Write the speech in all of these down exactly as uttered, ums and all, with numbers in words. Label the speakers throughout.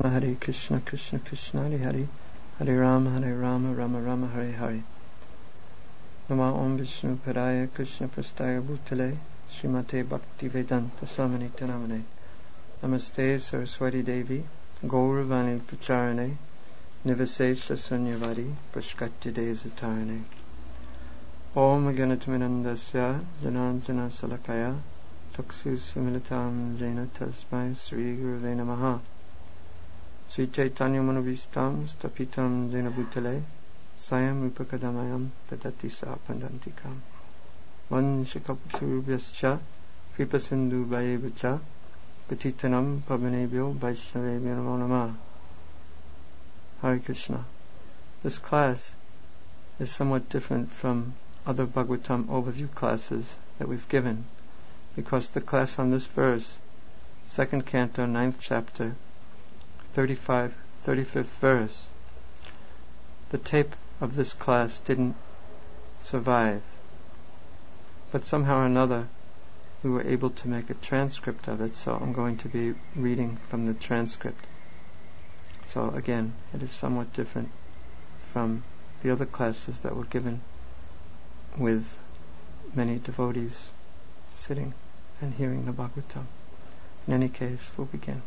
Speaker 1: Hare Krishna, Krishna Krishna, Hare Hare, Hare Rama, Hare Rama, Rama Rama, Hare Hare. Nama Om Vishnu Padaya Krishna Prastaya Bhutale Srimate Bhaktivedanta Swami Namane. Namaste Saraswati Devi Gauravani Pracharane Nivasesha Sunyavadi Prashkatya Desatarane. Om Ganatminandasya Jananjana Salakaya Taksu Similitam Jaina Tasmai Sri Guruve Namaha. Sri Chaitanya Manovistam Stapitam Jaina Bhutale Sayam Upakadamayam Tadati Sapandantikam Vanshikapturubhyascha Kripasindu Bhayevacha Patitanam Pavanebhyo Vaishnavebhyo Namo Namah. Hare Krishna. This class is somewhat different from other Bhagavatam overview classes that we've given, because the class on this verse, second canto, ninth chapter, thirty-five, thirty-fifth verse, the tape of this class didn't survive, but somehow or another we were able to make a transcript of it, so I'm going to be reading from the transcript. So again, it is somewhat different from the other classes that were given with many devotees sitting and hearing the Bhagavatam. In any case, we'll begin.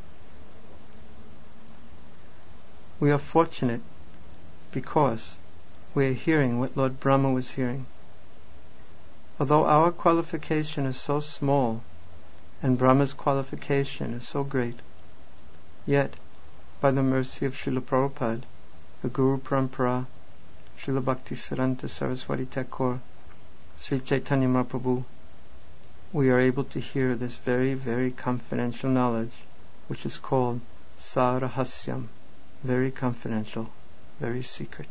Speaker 1: We are fortunate because we are hearing what Lord Brahma was hearing. Although our qualification is so small and Brahma's qualification is so great, yet by the mercy of Srila Prabhupada, the Guru Parampara, Srila Bhaktisiddhanta Saraswati Thakur, Sri Chaitanya Mahaprabhu, we are able to hear this very, very confidential knowledge, which is called Sarahasyam, very confidential, very secret.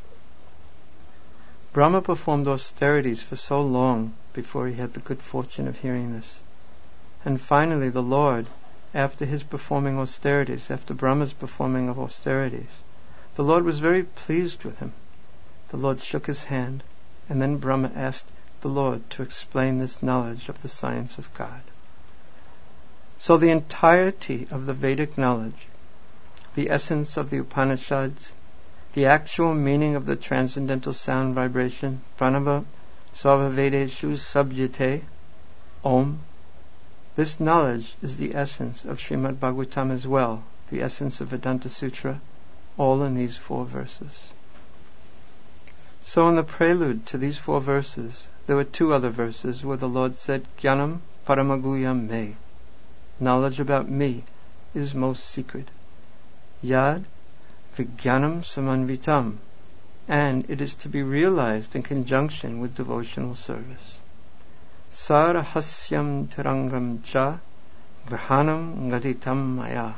Speaker 1: Brahma performed austerities for so long before he had the good fortune of hearing this. And finally the Lord, after his performing austerities, after Brahma's performing of austerities, the Lord was very pleased with him. The Lord shook his hand, and then Brahma asked the Lord to explain this knowledge of the science of God. So the entirety of the Vedic knowledge, the essence of the Upanishads, the actual meaning of the transcendental sound vibration, Pranava Sarva Vedeshu Sabjate, Om, this knowledge is the essence of Srimad Bhagavatam as well, the essence of Vedanta Sutra, all in these four verses. So in the prelude to these four verses, there were two other verses where the Lord said, Jnanam Paramaguyam Me, knowledge about me is most secret. Yad Vijnanam Samanvitam, and it is to be realized in conjunction with devotional service. Sarahasyam Tirangam Cha Grahanam Gaditam Maya.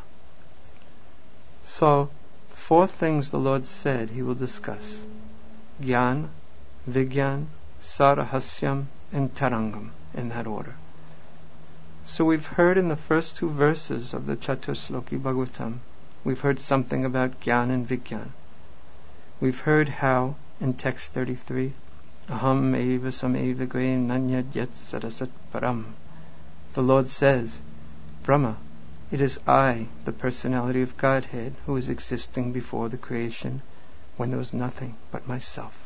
Speaker 1: So, four things the Lord said he will discuss: Gyan, Vigyan, Sarahasyam, and Tarangam, in that order. So we've heard in the first two verses of the Chatusloki Bhagavatam, we've heard something about Gyan and Vigyan. We've heard how, in text thirty-three, Aham eva sameva gre nanyad yat sarasat param, the Lord says, Brahma, it is I, the personality of Godhead, who is existing before the creation, when there was nothing but myself.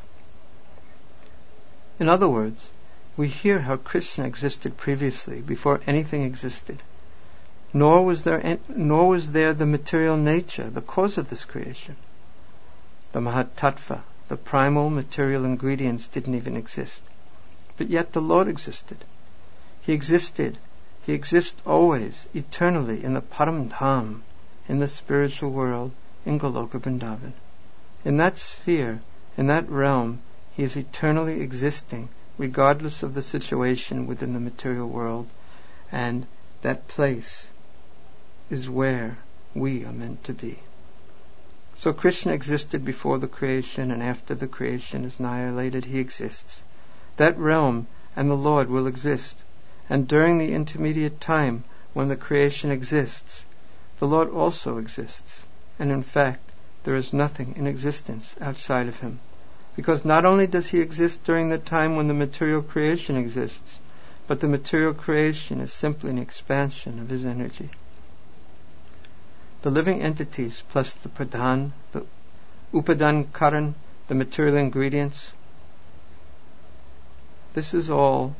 Speaker 1: In other words, we hear how Krishna existed previously, before anything existed. Nor was there en- nor was there the material nature, the cause of this creation. The Mahatattva, the primal material ingredients, didn't even exist. But yet the Lord existed. He existed. He exists always, eternally, in the Param Dham, in the spiritual world, in Goloka Vrindavan. In that sphere, in that realm, he is eternally existing, regardless of the situation within the material world, and that place is where we are meant to be. So Krishna existed before the creation, and after the creation is annihilated, he exists. That realm and the Lord will exist, and during the intermediate time when the creation exists, the Lord also exists, and in fact there is nothing in existence outside of him, because not only does he exist during the time when the material creation exists, but the material creation is simply an expansion of his energy. the living entities plus the pradhan, the upadan karan, the material ingredients, this is all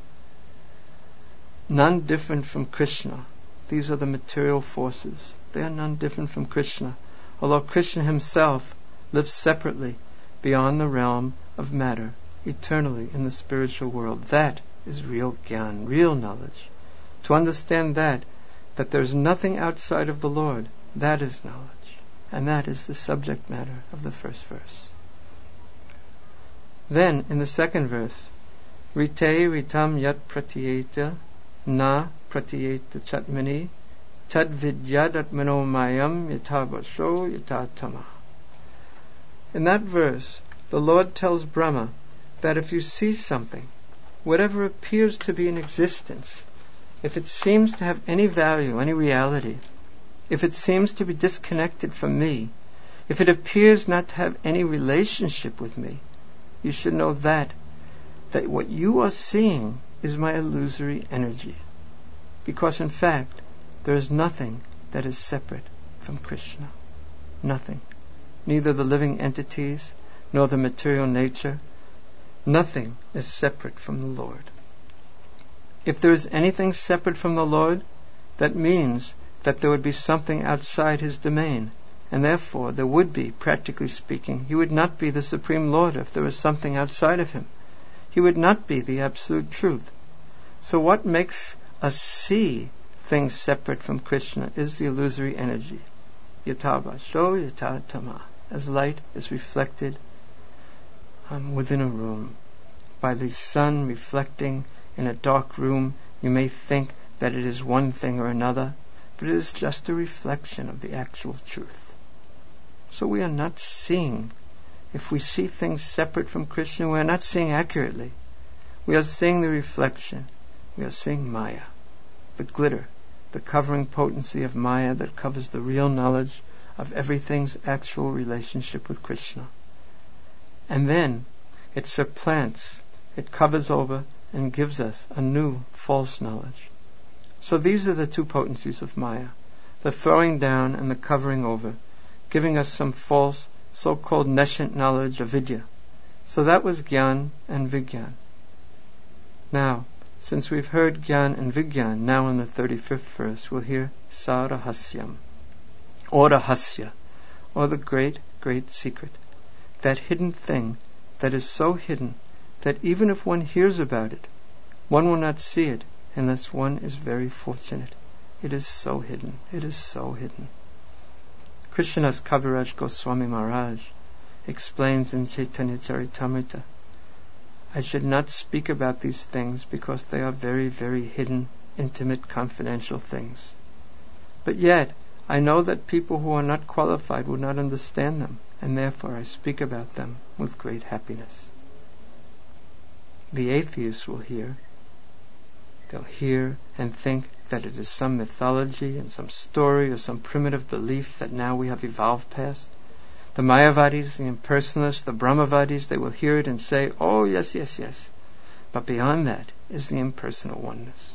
Speaker 1: none different from Krishna. These are the material forces. They are none different from Krishna, although Krishna himself lives separately beyond the realm of matter, eternally in the spiritual world. That is real gyan, real knowledge. To understand that, that there is nothing outside of the Lord, that is knowledge. And that is the subject matter of the first verse. Then, in the second verse, Rite ritam yat pratyeta na pratyeta chatmani tad vidyadat manomayam yatavasho yatatama. In that verse, the Lord tells Brahma that if you see something, whatever appears to be in existence, if it seems to have any value, any reality, if it seems to be disconnected from me, if it appears not to have any relationship with me, you should know that, that what you are seeing is my illusory energy. Because in fact, there is nothing that is separate from Krishna. Nothing. Neither the living entities, nor the material nature. Nothing is separate from the Lord. If there is anything separate from the Lord, that means that there would be something outside his domain, and therefore there would be, practically speaking, he would not be the Supreme Lord if there was something outside of him. He would not be the absolute truth. So what makes us see things separate from Krishna is the illusory energy. Yatava sho yatatama, as light is reflected um, within a room. By the sun reflecting in a dark room, you may think that it is one thing or another, but it is just a reflection of the actual truth. So we are not seeing. If we see things separate from Krishna, we are not seeing accurately. We are seeing the reflection. We are seeing Maya, the glitter, the covering potency of Maya that covers the real knowledge of everything's actual relationship with Krishna. And then it supplants, it covers over and gives us a new false knowledge. So these are the two potencies of Maya, the throwing down and the covering over, giving us some false, so-called nescient knowledge of Vidya. So that was Gyan and Vigyan. Now, since we've heard Gyan and Vigyan, now in the thirty-fifth verse, we'll hear Sarahasyam, or Rahasya, or the great, great secret. That hidden thing that is so hidden that even if one hears about it, one will not see it unless one is very fortunate. It is so hidden. It is so hidden. Krishnadas Kaviraj Goswami Maharaj explains in Chaitanya Charitamrita, I should not speak about these things because they are very, very hidden, intimate, confidential things. But yet, I know that people who are not qualified will not understand them, and therefore I speak about them with great happiness. The atheists will hear. They'll hear and think that it is some mythology and some story or some primitive belief that now we have evolved past. The Mayavadis, the impersonalists, the Brahmavadis, they will hear it and say, oh yes, yes, yes. But beyond that is the impersonal oneness.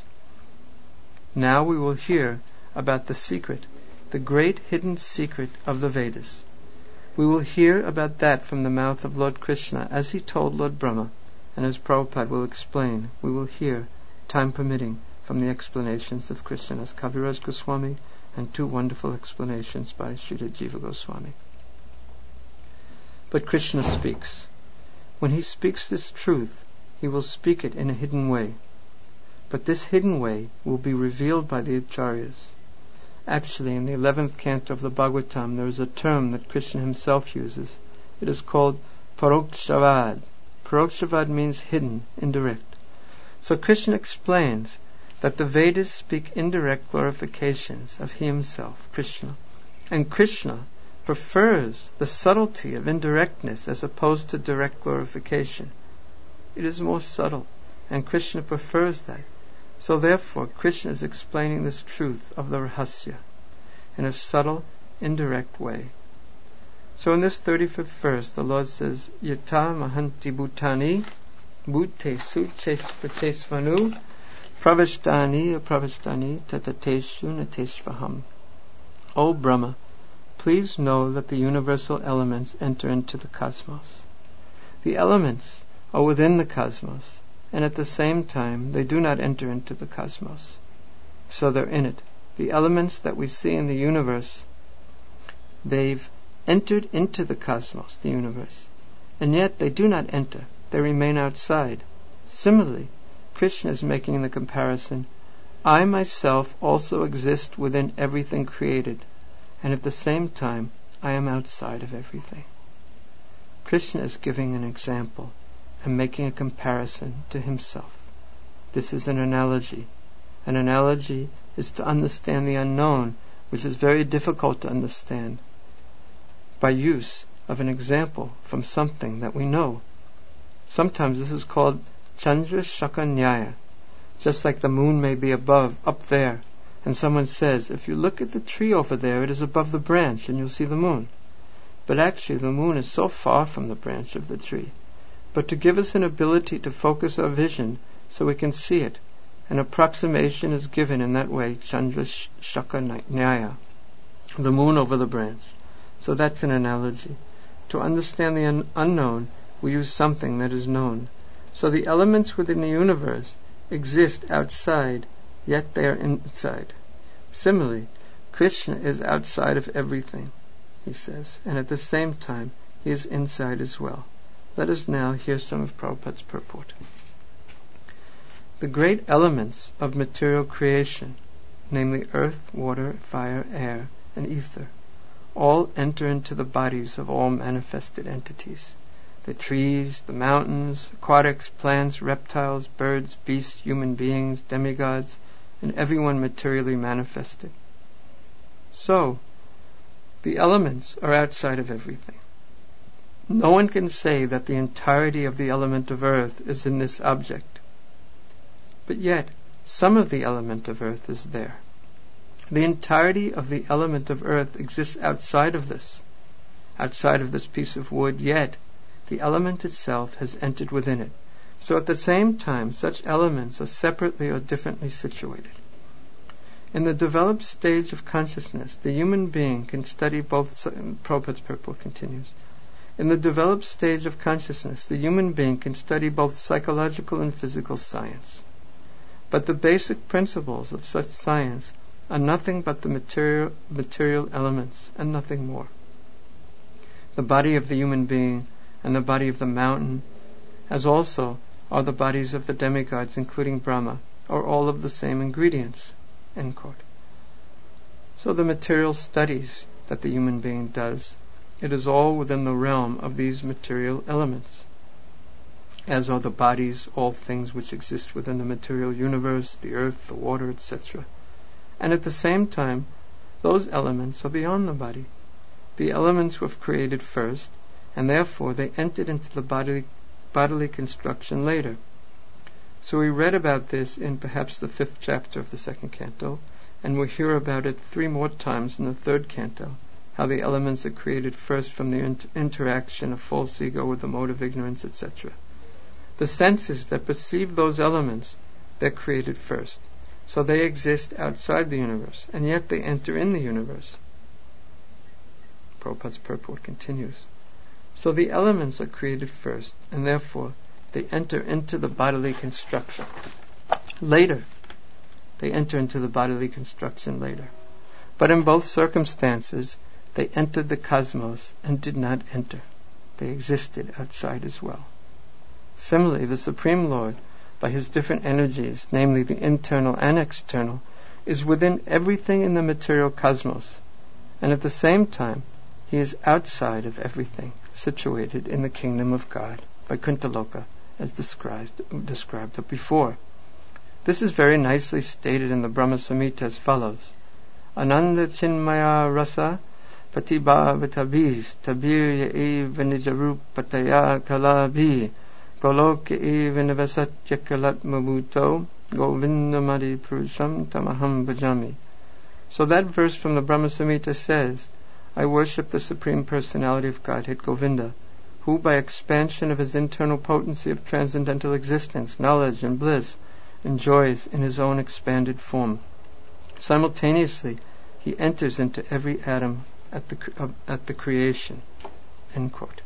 Speaker 1: Now we will hear about the secret, the great hidden secret of the Vedas. We will hear about that from the mouth of Lord Krishna, as he told Lord Brahma, and as Prabhupada will explain, we will hear, time permitting, from the explanations of Krishnadas Kaviraj Goswami and two wonderful explanations by Srila Jiva Goswami. But Krishna speaks. When he speaks this truth, he will speak it in a hidden way. But this hidden way will be revealed by the Acharyas. Actually, in the eleventh canto of the Bhagavatam, there is a term that Krishna himself uses. It is called Parokshavad. Parokshavad means hidden, indirect. So Krishna explains that the Vedas speak indirect glorifications of he himself, Krishna. And Krishna prefers the subtlety of indirectness as opposed to direct glorification. It is more subtle, and Krishna prefers that. So therefore, Krishna is explaining this truth of the Rahasya in a subtle, indirect way. So in this thirty-fifth verse, the Lord says, Yata mahanti bhutani bhute suchesvanu pravashtani pravashtani tatateshu natesvaham. O Brahma, please know that the universal elements enter into the cosmos. The elements are within the cosmos, and at the same time they do not enter into the cosmos. So they're in it. The elements that we see in the universe, they've entered into the cosmos, the universe, and yet they do not enter. They remain outside. Similarly, Krishna is making the comparison, I myself also exist within everything created, and at the same time I am outside of everything. Krishna is giving an example and making a comparison to himself. This is an analogy. An analogy is to understand the unknown, which is very difficult to understand, by use of an example from something that we know. Sometimes this is called Chandra Shaka Nyaya, just like the moon may be above, up there, and someone says, if you look at the tree over there, it is above the branch and you'll see the moon. But actually the moon is so far from the branch of the tree. But to give us an ability to focus our vision so we can see it, an approximation is given in that way, Chandra Shaka Nyaya, the moon over the branch. So that's an analogy. To understand the un- unknown, we use something that is known. So the elements within the universe exist outside, yet they are inside. Similarly, Krishna is outside of everything, he says, and at the same time he is inside as well. Let us now hear some of Prabhupada's purport. The great elements of material creation, namely earth, water, fire, air, and ether, all enter into the bodies of all manifested entities. The trees, the mountains, aquatics, plants, reptiles, birds, beasts, human beings, demigods, and everyone materially manifested. So, the elements are outside of everything. No one can say that the entirety of the element of earth is in this object. But yet, some of the element of earth is there. The entirety of the element of earth exists outside of this, outside of this piece of wood, yet the element itself has entered within it. So at the same time, such elements are separately or differently situated. In the developed stage of consciousness, the human being can study both. Prabhupada's purport continues. In the developed stage of consciousness, the human being can study both psychological and physical science. But the basic principles of such science are nothing but the material, material elements and nothing more. The body of the human being and the body of the mountain, as also are the bodies of the demigods, including Brahma, are all of the same ingredients. End quote. So the material studies that the human being does, it is all within the realm of these material elements, as are the bodies, all things which exist within the material universe, the earth, the water, et cetera. And at the same time, those elements are beyond the body. The elements were created first, and therefore they entered into the bodily, bodily construction later. So we read about this in perhaps the fifth chapter of the second canto, and we'll hear about it three more times in the third canto, how the elements are created first from the inter- interaction of false ego with the mode of ignorance, et cetera. The senses that perceive those elements, they're created first. So they exist outside the universe, and yet they enter in the universe. Prabhupada's purport continues. So the elements are created first, and therefore they enter into the bodily construction. Later, they enter into the bodily construction later. But in both circumstances, they entered the cosmos and did not enter. They existed outside as well. Similarly, the Supreme Lord, by his different energies, namely the internal and external, is within everything in the material cosmos, and at the same time, he is outside of everything, situated in the kingdom of God, Vaikuntha-loka, as described, described before. This is very nicely stated in the Brahma Samhita as follows. Ananda Chinmaya Rasa Patibhavatabiz Tabir Ya'iv Nijarup Pataya Kalabhi Goloka Eva Nivasatya Kalat Mabuto Govindamadi Purusham Tamaham Bhajami. So that verse from the Brahma Samhita says, I worship the Supreme Personality of Godhead, Govinda, who by expansion of his internal potency of transcendental existence, knowledge and bliss, enjoys in his own expanded form. Simultaneously, He enters into every atom at the uh, at the creation. End quote.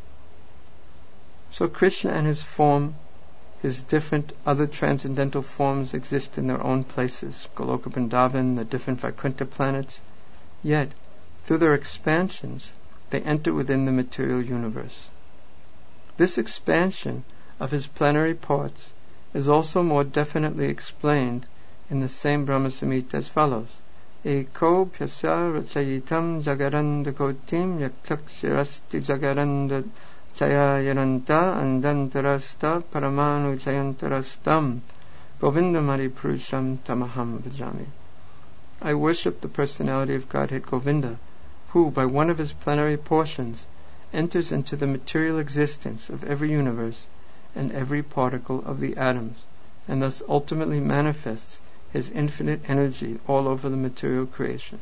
Speaker 1: So Krishna and his form, his different other transcendental forms exist in their own places, Goloka Vrindavan, the different Vaikuntha planets, yet through their expansions they enter within the material universe. This expansion of his plenary parts is also more definitely explained in the same Brahma Samhita as follows: Eko pyasa rachayitam jagaranda kotim yaktakshirasti jagaranda chayayaranta andantarasta paramanu chayantarastam govindamari purusham tamaham vajami. I worship the personality of Godhead Govinda, who, by one of his plenary portions, enters into the material existence of every universe and every particle of the atoms, and thus ultimately manifests his infinite energy all over the material creation.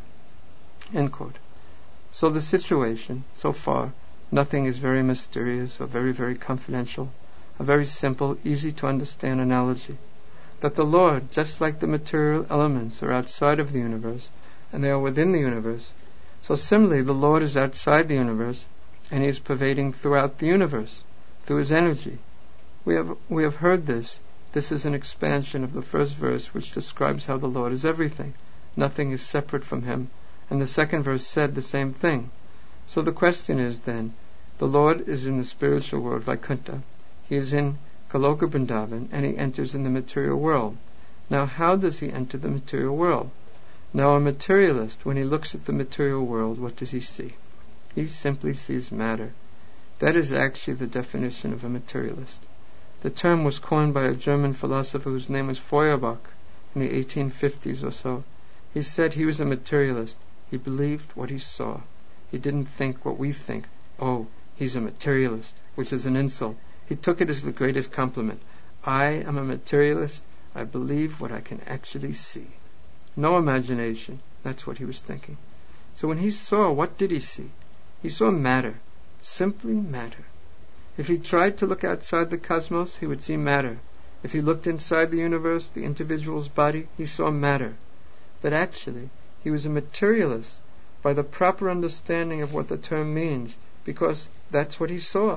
Speaker 1: End quote. So the situation, so far, nothing is very mysterious or very, very confidential, a very simple, easy to understand analogy, that the Lord, just like the material elements are outside of the universe, and they are within the universe, so similarly the Lord is outside the universe, and he is pervading throughout the universe, through his energy. We have we have heard this. This is an expansion of the first verse, which describes how the Lord is everything. Nothing is separate from him. And the second verse said the same thing. So the question is then, the Lord is in the spiritual world, Vaikuntha. He is in Goloka Vrindavan, and he enters in the material world. Now how does he enter the material world? Now a materialist, when he looks at the material world, what does he see? He simply sees matter. That is actually the definition of a materialist. The term was coined by a German philosopher whose name was Feuerbach in the eighteen fifties or so. He said he was a materialist. He believed what he saw. He didn't think what we think. Oh, he's a materialist, which is an insult. He took it as the greatest compliment. I am a materialist. I believe what I can actually see. No imagination. That's what he was thinking. So when he saw, what did he see? He saw matter. Simply matter. If he tried to look outside the cosmos, he would see matter. If he looked inside the universe, the individual's body, he saw matter. But actually, he was a materialist by the proper understanding of what the term means, because that's what he saw.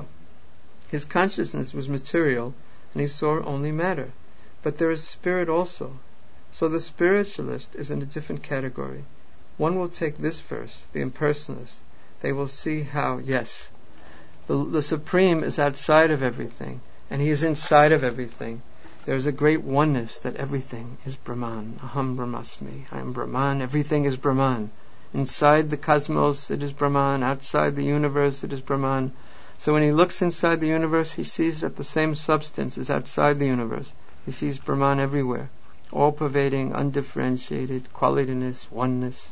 Speaker 1: His consciousness was material, and he saw only matter. But there is spirit also. So the spiritualist is in a different category. One will take this verse, the impersonalist. They will see how, yes, the, the Supreme is outside of everything, and he is inside of everything. There is a great oneness that everything is Brahman. Aham Brahmasmi. I am Brahman. Everything is Brahman. Inside the cosmos, it is Brahman. Outside the universe, it is Brahman. So when he looks inside the universe, he sees that the same substance is outside the universe. He sees Brahman everywhere, all-pervading, undifferentiated, qualityness, oneness.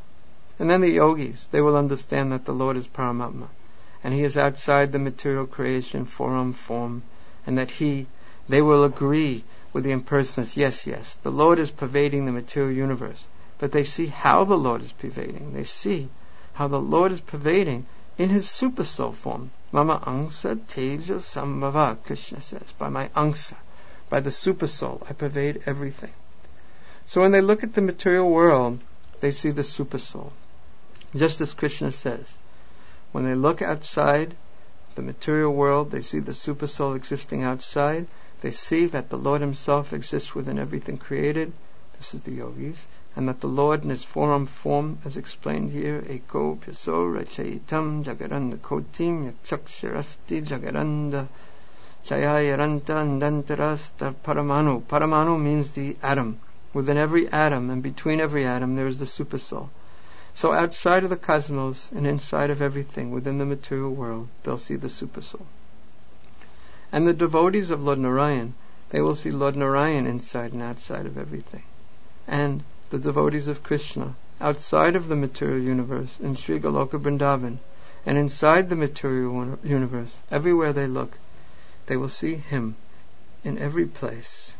Speaker 1: And then the yogis, they will understand that the Lord is Paramatma, and he is outside the material creation, form, form, and that he, they will agree with the impersonalist, yes, yes, the Lord is pervading the material universe. But they see how the Lord is pervading. They see how the Lord is pervading in his super soul form. Mama angsa teja sambhava, Krishna says, by my angsa, by the super soul, I pervade everything. So when they look at the material world, they see the super soul. Just as Krishna says, when they look outside the material world, they see the super soul existing outside. They see that the Lord himself exists within everything created. This is the yogis. And that the Lord in his form form, as explained here, Eko Pyaso Rachayitam Jagaranda Kotim Yakshakshirasti Jagaranda Chayayaranta Andantarasta Paramanu. Paramanu means the atom. Within every atom and between every atom there is the super soul. So outside of the cosmos and inside of everything within the material world, they'll see the super soul. And the devotees of Lord Narayan, they will see Lord Narayan inside and outside of everything. And the devotees of Krishna, outside of the material universe, in Sri Goloka Vrindavan, and inside the material universe, everywhere they look, they will see him in every place,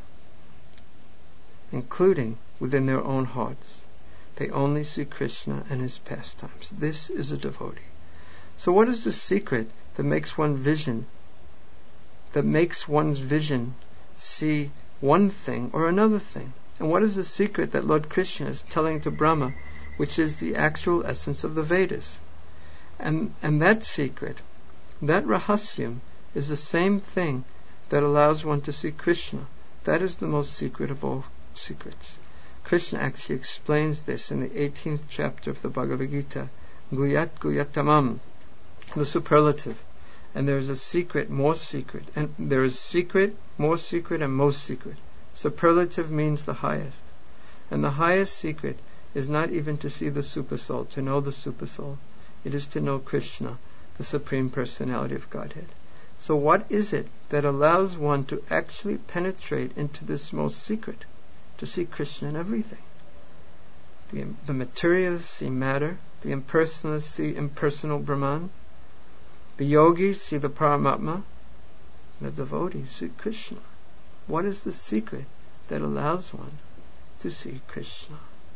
Speaker 1: including within their own hearts. They only see Krishna and his pastimes. This is a devotee. So what is the secret that makes one vision, that makes one's vision see one thing or another thing? And what is the secret that Lord Krishna is telling to Brahma which is the actual essence of the Vedas. And, and that secret, that rahasyam, is the same thing that allows one to see Krishna. That is the most secret of all secrets. Krishna actually explains this in the eighteenth chapter of the Bhagavad Gita, Guyat Guyatamam, the superlative. And there is a secret, more secret, and there is secret, more secret, and most secret. Superlative means the highest. And the highest secret is not even to see the Supersoul, to know the Supersoul. It is to know Krishna, the Supreme Personality of Godhead. So what is it that allows one to actually penetrate into this most secret? To see Krishna in everything. The, the materialists see matter, the impersonalists see impersonal Brahman, the yogis see the Paramatma, the devotees see Krishna. What is the secret that allows one to see Krishna?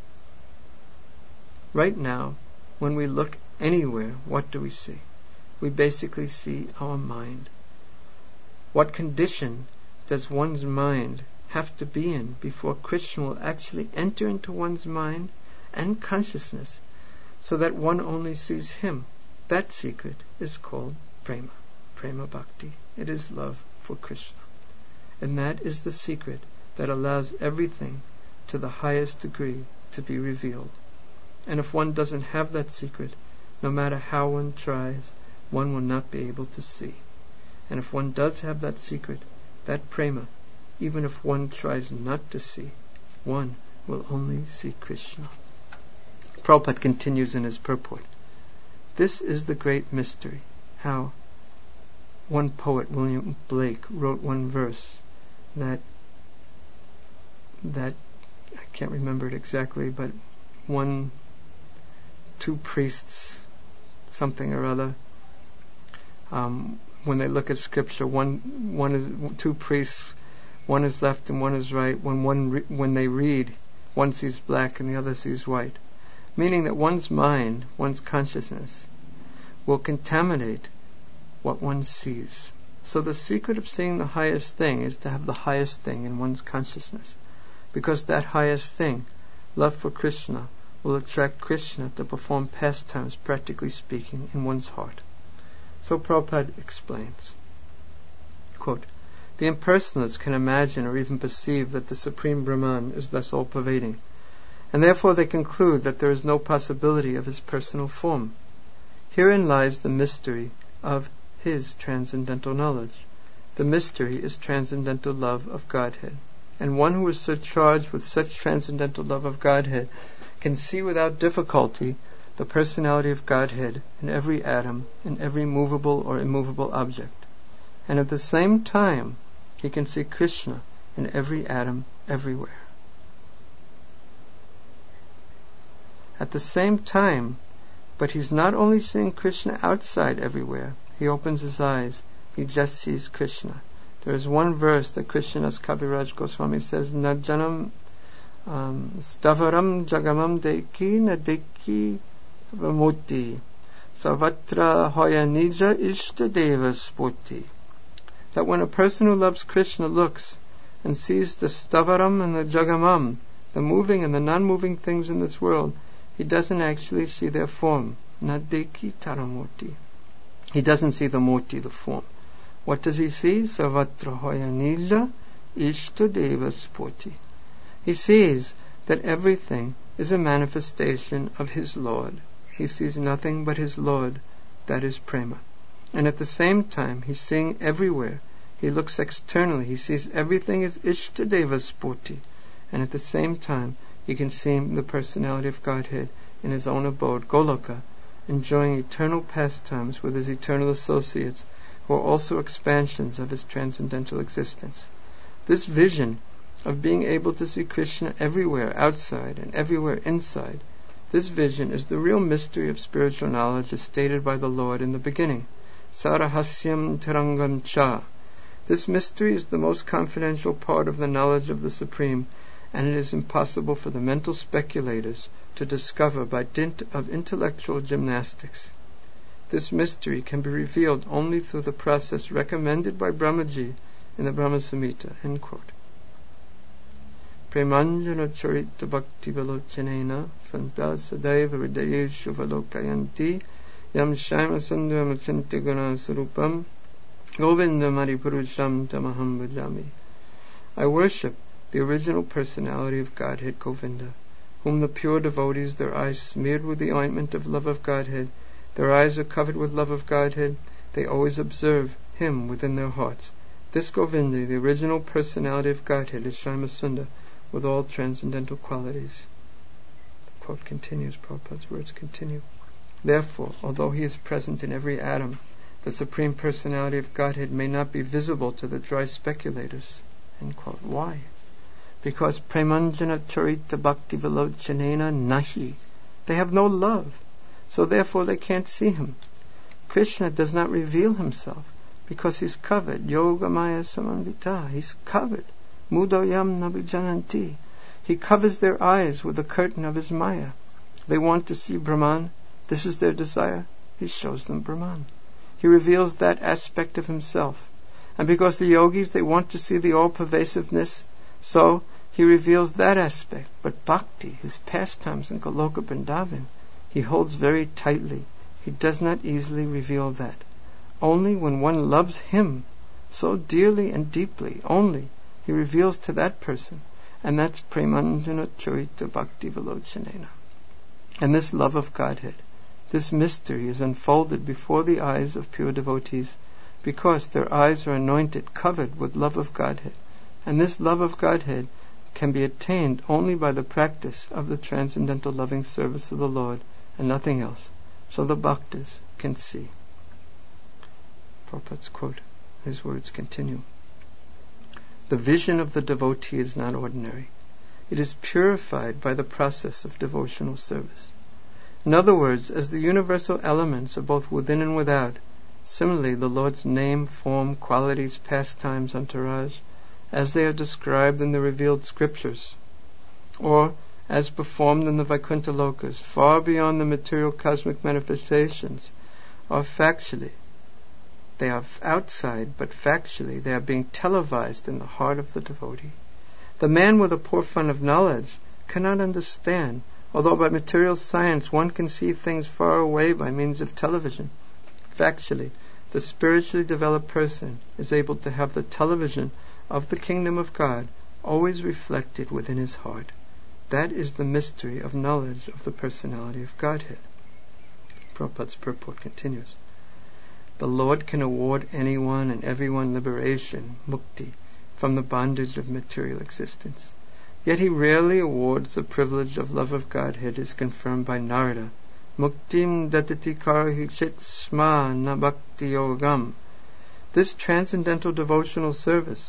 Speaker 1: Right now, when we look anywhere, what do we see? We basically see our mind. What condition does one's mind have to be in before Krishna will actually enter into one's mind and consciousness so that one only sees him? That secret is called prema, prema bhakti. It is love for Krishna. And that is the secret that allows everything to the highest degree to be revealed. And if one doesn't have that secret, no matter how one tries, one will not be able to see. And if one does have that secret, that prema, even if one tries not to see, one will only see Krishna. Prabhupada continues in his purport. This is the great mystery, how one poet, William Blake, wrote one verse that, that I can't remember it exactly, but one, two priests, something or other, um, when they look at scripture, one, one is, two priests, one is left and one is right. When one, re- when they read, one sees black and the other sees white. Meaning that one's mind, one's consciousness, will contaminate what one sees. So the secret of seeing the highest thing is to have the highest thing in one's consciousness. Because that highest thing, love for Krishna, will attract Krishna to perform pastimes, practically speaking, in one's heart. So Prabhupada explains, quote, the impersonalists can imagine or even perceive that the Supreme Brahman is thus all-pervading, and therefore they conclude that there is no possibility of his personal form. Herein lies the mystery of his transcendental knowledge. The mystery is transcendental love of Godhead. And one who is surcharged with such transcendental love of Godhead can see without difficulty the personality of Godhead in every atom, in every movable or immovable object. And at the same time, he can see Krishna in every atom, everywhere. At the same time, but he's not only seeing Krishna outside everywhere, he opens his eyes, he just sees Krishna. There is one verse that Krishnadas Kaviraj Goswami says, Najanam um, Stavaram Jagamam Deki Nadeki Vamoti Savatra Hoya Nija Ishtadeva Spoti. That when a person who loves Krishna looks and sees the Stavaram and the Jagamam, the moving and the non-moving things in this world, he doesn't actually see their form. Nadeki Taramurti. He doesn't see the murti, the form. What does he see? Savatra Hoya Nila Ishtadeva Spoti. He sees that everything is a manifestation of his Lord. He sees nothing but his Lord, that is prema. And at the same time, he's seeing everywhere. He looks externally. He sees everything as Ishtadeva Spoti. And at the same time, he can see the personality of Godhead in his own abode, Goloka, enjoying eternal pastimes with his eternal associates, who are also expansions of his transcendental existence. This vision of being able to see Krishna everywhere outside and everywhere inside, this vision is the real mystery of spiritual knowledge as stated by the Lord in the beginning. Sarahasyam Tarangam Cha. This mystery is the most confidential part of the knowledge of the Supreme, and it is impossible for the mental speculators to discover by dint of intellectual gymnastics. This mystery can be revealed only through the process recommended by Brahmaji in the Brahma Samhita. End quote. Premanjana Charita Bhakti Vilochanena Santa Sadaiva Hridayeshu Valokayanti Yam Shaima Sandham Achintigana Surupam Govinda Maripurusham Tamaham Bhajami. I worship the original personality of Godhead Govinda, whom the pure devotees, their eyes smeared with the ointment of love of Godhead, their eyes are covered with love of Godhead, they always observe him within their hearts. This Govinda, the original personality of Godhead, is Shyamasundar Sundar, with all transcendental qualities. The quote continues, Prabhupada's words continue. Therefore, although he is present in every atom, the Supreme Personality of Godhead may not be visible to the dry speculators. End quote. Why? Because Premanjana Charita Bhakti Vilochanena Nahi. They have no love, so therefore they can't see him. Krishna does not reveal himself because he's covered. Yoga Maya Samanvita. He's covered. Mudoyam Nabijananti. He covers their eyes with the curtain of his Maya. They want to see Brahman. This is their desire. He shows them Brahman. He reveals that aspect of himself. And because the yogis, they want to see the all-pervasiveness, so he reveals that aspect. But bhakti, his pastimes in Goloka Vrindavan, he holds very tightly. He does not easily reveal that. Only when one loves him so dearly and deeply, only he reveals to that person, and that's Premanjana Charita Bhakti Vilochanena. And this love of Godhead, this mystery is unfolded before the eyes of pure devotees, because their eyes are anointed, covered with love of Godhead. And this love of Godhead can be attained only by the practice of the transcendental loving service of the Lord, and nothing else. So the bhaktas can see. Prabhupada's quote, his words continue. The vision of the devotee is not ordinary. It is purified by the process of devotional service. In other words, as the universal elements are both within and without, similarly the Lord's name, form, qualities, pastimes, entourage, as they are described in the revealed scriptures, or as performed in the Vaikuntha Lokas, far beyond the material cosmic manifestations, are factually, they are outside, but factually they are being televised in the heart of the devotee. The man with a poor fund of knowledge cannot understand, although by material science one can see things far away by means of television. Factually, the spiritually developed person is able to have the television of the kingdom of God always reflected within his heart. That is the mystery of knowledge of the personality of Godhead. Prabhupada's purport continues. The Lord can award anyone and everyone liberation, mukti, from the bondage of material existence. Yet he rarely awards the privilege of love of Godhead as confirmed by Narada. Muktim datati karhichit sma na bhakti yogam. This transcendental devotional service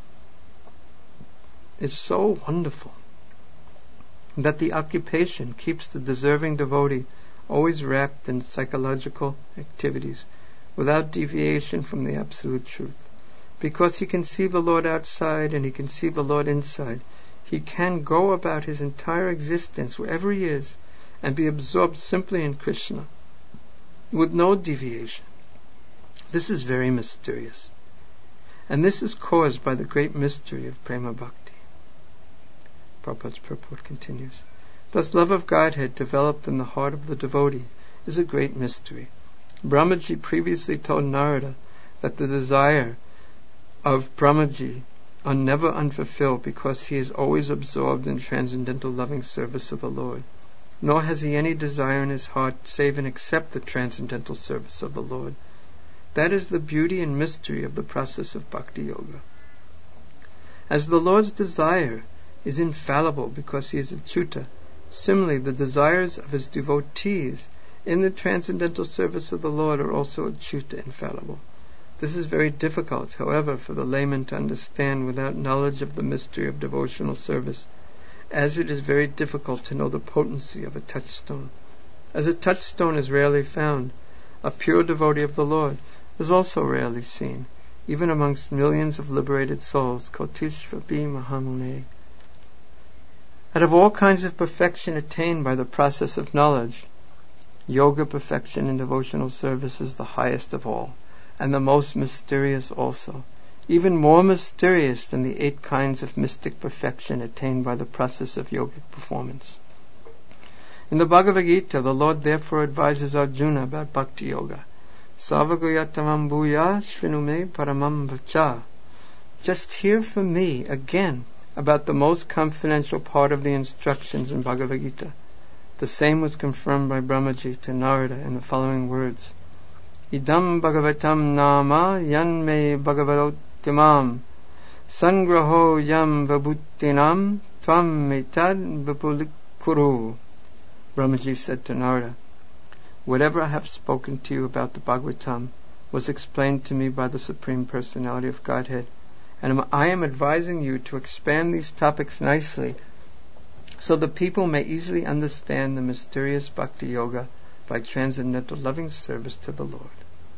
Speaker 1: is so wonderful that the occupation keeps the deserving devotee always wrapped in psychological activities, without deviation from the absolute truth. Because he can see the Lord outside and he can see the Lord inside, he can go about his entire existence wherever he is and be absorbed simply in Krishna, with no deviation. This is very mysterious. And this is caused by the great mystery of Prema Bhakti. Prabhupada's purport continues. Thus love of Godhead developed in the heart of the devotee is a great mystery. Brahmaji previously told Narada that the desire of Brahmaji are never unfulfilled because he is always absorbed in transcendental loving service of the Lord, nor has he any desire in his heart save and except the transcendental service of the Lord. That is the beauty and mystery of the process of Bhakti Yoga. As the Lord's desire is infallible because he is Achyuta, similarly the desires of his devotees in the transcendental service of the Lord are also Achyuta, infallible. This is very difficult, however, for the layman to understand without knowledge of the mystery of devotional service, as it is very difficult to know the potency of a touchstone. As a touchstone is rarely found, a pure devotee of the Lord is also rarely seen, even amongst millions of liberated souls, Kotishvapi Mahamune. Out of all kinds of perfection attained by the process of knowledge, yoga perfection in devotional service is the highest of all, and the most mysterious also. even more mysterious than the eight kinds of mystic perfection attained by the process of yogic performance. In the Bhagavad Gita, the Lord therefore advises Arjuna about Bhakti Yoga. Savagoyatamam bhuya shrinume paramam vacha. Just hear from me again about the most confidential part of the instructions in Bhagavad Gita. The same was confirmed by Brahmaji to Narada in the following words. Idam bhagavatam nama yanme bhagavatimam sangraho yam vabhutinam tvam metad vipulikuru. Brahmaji said to Narada, whatever I have spoken to you about the Bhagavatam was explained to me by the Supreme Personality of Godhead, and I am advising you to expand these topics nicely so the people may easily understand the mysterious Bhakti Yoga by transcendental loving service to the Lord.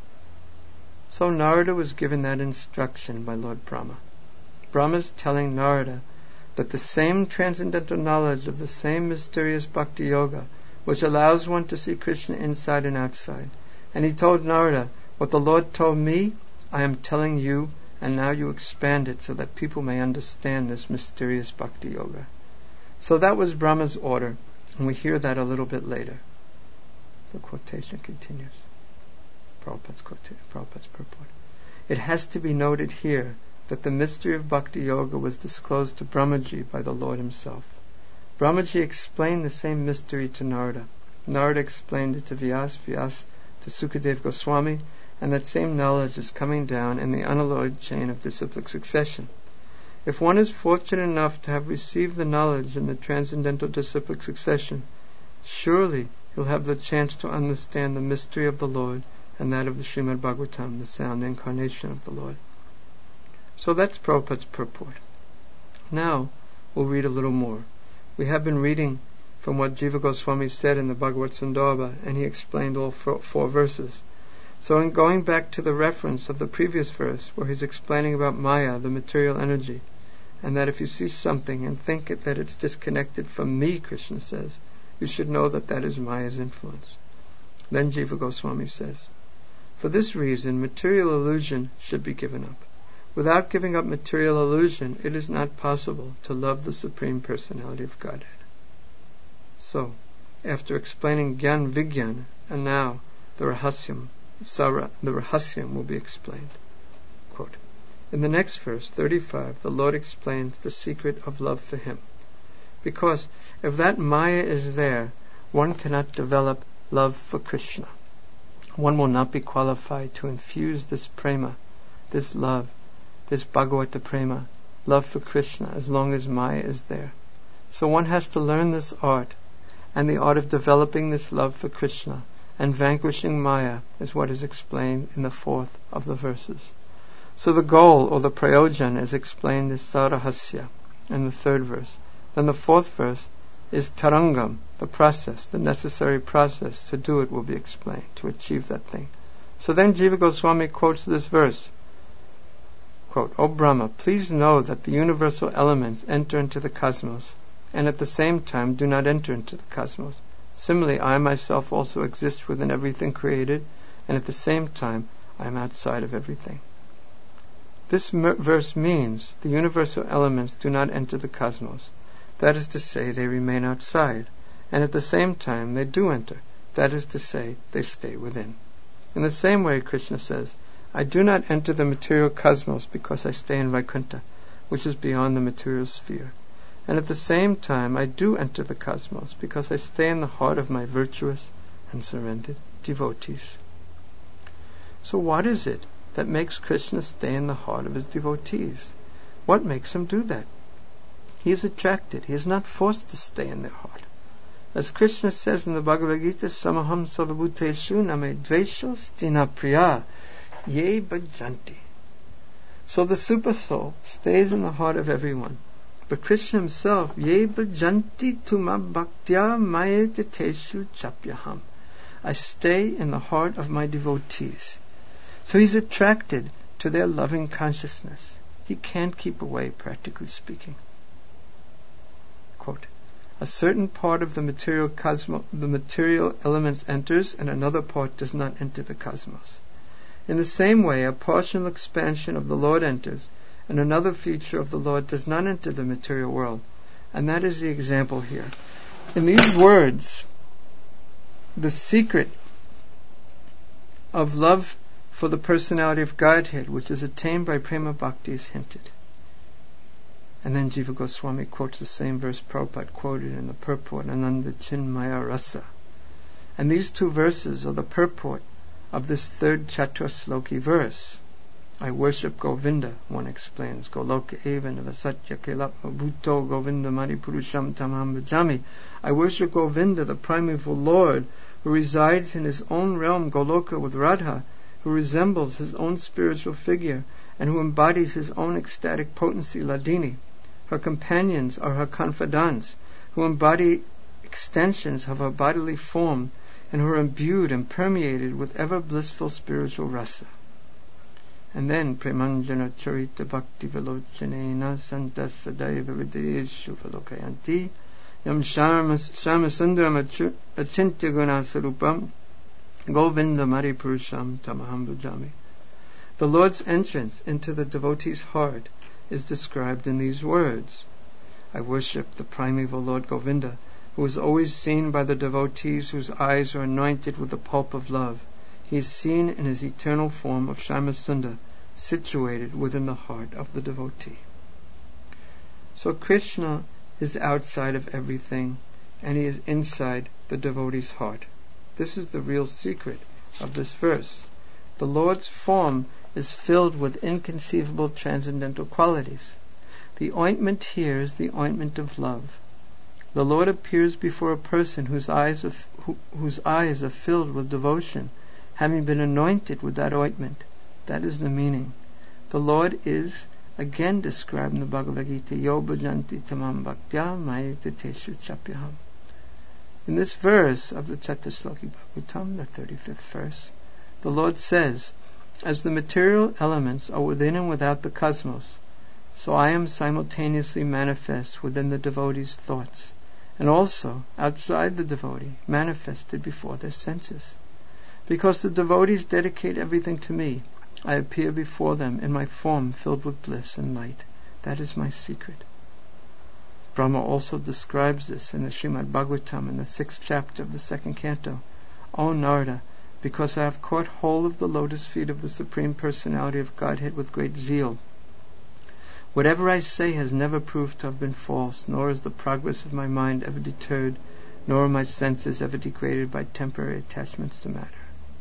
Speaker 1: So Narada was given that instruction by Lord Brahma. Brahma is telling Narada that the same transcendental knowledge of the same mysterious Bhakti Yoga which allows one to see Krishna inside and outside. And he told Narada, what the Lord told me, I am telling you, and now you expand it so that people may understand this mysterious Bhakti Yoga. So that was Brahma's order, and we hear that a little bit later. The quotation continues. Prabhupada's quotation, Prabhupada's purport. It has to be noted here that the mystery of Bhakti Yoga was disclosed to Brahmaji by the Lord himself. Brahmaji explained the same mystery to Narada. Narada explained it to Vyas, Vyas to Sukadev Goswami, and that same knowledge is coming down in the unalloyed chain of disciplic succession. If one is fortunate enough to have received the knowledge in the transcendental disciplic succession, surely he'll have the chance to understand the mystery of the Lord and that of the Srimad Bhagavatam, the sound incarnation of the Lord. So that's Prabhupada's purport. Now we'll read a little more. We have been reading from what Jiva Goswami said in the Bhagavad Sandarbha, and he explained all four, four verses. So in going back to the reference of the previous verse, where he's explaining about Maya, the material energy, and that if you see something and think it, that it's disconnected from me, Krishna says, you should know that that is Maya's influence. Then Jiva Goswami says, for this reason, material illusion should be given up. Without giving up material illusion, it is not possible to love the Supreme Personality of Godhead. So, after explaining Gyan Vigyan, and now the Rahasyam, Sara, the Rahasyam will be explained. Quote, in the next verse, thirty-five, the Lord explains the secret of love for Him. Because if that Maya is there, one cannot develop love for Krishna. One will not be qualified to infuse this prema, this love, this Bhagavata prema, love for Krishna, as long as Maya is there. So one has to learn this art, and the art of developing this love for Krishna and vanquishing Maya is what is explained in the fourth of the verses. So the goal, or the prayojan, is explained as Sarahasya in the third verse. Then the fourth verse is Tarangam, the process, the necessary process to do it will be explained, to achieve that thing. So then Jiva Goswami quotes this verse. Quote, O Brahma, please know that the universal elements enter into the cosmos, and at the same time do not enter into the cosmos. Similarly, I myself also exist within everything created, and at the same time I am outside of everything. This mer- verse means the universal elements do not enter the cosmos. That is to say, they remain outside, and at the same time they do enter. That is to say, they stay within. In the same way, Krishna says, I do not enter the material cosmos because I stay in Vaikuntha, which is beyond the material sphere. And at the same time, I do enter the cosmos because I stay in the heart of my virtuous and surrendered devotees. So what is it that makes Krishna stay in the heart of his devotees? What makes him do that? He is attracted. He is not forced to stay in their heart. As Krishna says in the Bhagavad Gita, Samaham Sarvabhuteshu Name Dvesho Stina Priya Ye Bhajanti. So the super soul stays in the heart of everyone. But Krishna himself, Ye Bhajanti Tuma Bhaktya Maya Teteshu Chapyaham. I stay in the heart of my devotees. So he's attracted to their loving consciousness. He can't keep away, practically speaking. Quote, a certain part of the material cosmos, the material elements enters, and another part does not enter the cosmos. In the same way, a partial expansion of the Lord enters, and another feature of the Lord does not enter the material world. And that is the example here. In these words, the secret of love for the personality of Godhead, which is attained by Prema Bhakti, is hinted. And then Jiva Goswami quotes the same verse Prabhupada quoted in the purport, Ananda Chinmaya Rasa. And these two verses are the purport of this third Chatusloki verse. I worship Govinda, one explains. Goloka evan vasatya kelapma bhutto Govinda maripurusham tamam bhajami. I worship Govinda, the primeval Lord, who resides in his own realm, Goloka, with Radha, who resembles his own spiritual figure, and who embodies his own ecstatic potency, Ladini. Her companions are her confidants, who embody extensions of her bodily form, and who are imbued and permeated with ever blissful spiritual rasa. And then, Premanjana Charita Bhakti Velochanena Santa Sadaiva Videshu Velokayanti Yam Shamasundaram Achintya Gunasarupam Govinda Maripurusham Tamaham Bhajami. The Lord's entrance into the devotee's heart is described in these words. I worship the primeval Lord Govinda, who is always seen by the devotees whose eyes are anointed with the pulp of love. He is seen in his eternal form of Shamasunda, situated within the heart of the devotee. So Krishna is outside of everything, and he is inside the devotee's heart. This is the real secret of this verse. The Lord's form is filled with inconceivable transcendental qualities. The ointment here is the ointment of love. The Lord appears before a person whose eyes are, f- who, whose eyes are filled with devotion, having been anointed with that ointment. That is the meaning. The Lord is again described in the Bhagavad Gita, Yo bhajanti tamam bhaktya mayeta teshu chapyaham. In this verse of the Chatusloki Bhagavatam, the thirty-fifth verse, the Lord says, as the material elements are within and without the cosmos, so I am simultaneously manifest within the devotee's thoughts, and also outside the devotee, manifested before their senses. Because the devotees dedicate everything to me, I appear before them in my form filled with bliss and light. That is my secret. Brahma also describes this in the Srimad Bhagavatam in the sixth chapter of the second canto. O Narada, because I have caught hold of the lotus feet of the Supreme Personality of Godhead with great zeal, whatever I say has never proved to have been false, nor is the progress of my mind ever deterred, nor are my senses ever degraded by temporary attachments to matter.